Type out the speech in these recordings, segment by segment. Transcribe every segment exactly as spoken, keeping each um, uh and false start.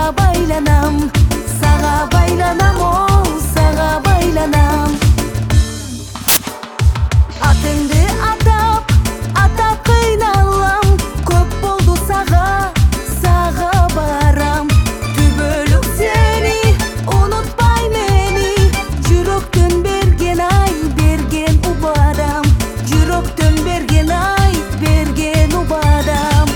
baylanam, sağa baylanam, o sağa baylanam. Atыңды атап, атап кыйналам, көп болду сага, сага барам. Түбөлүк сени, унутпай мени, жүрөктөн берген ай, берген убадам. Жүрөктөн берген ай, берген убадам.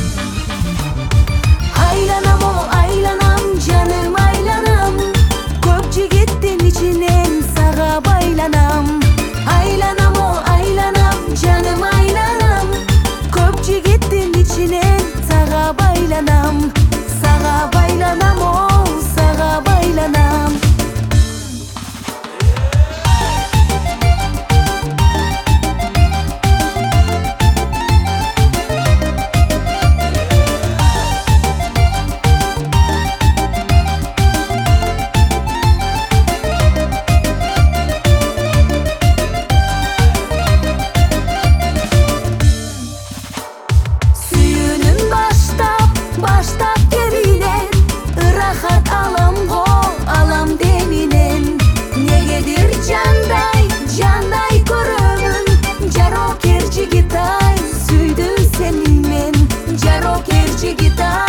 Айланам, о айланам, жаным айланам, көп жигиттин ичинен сага байланам. Айланам, о айланам, жаным айланам, көп жигиттин ичинен сага байланам. Сага байланам, о сага байланам. Баштап керинен, ырахат алам го, алам денинен. Негедир жандай, жандай көрөмүн, жарокер жигит ай, сүйдүм сени мен, жарокер жигит ай.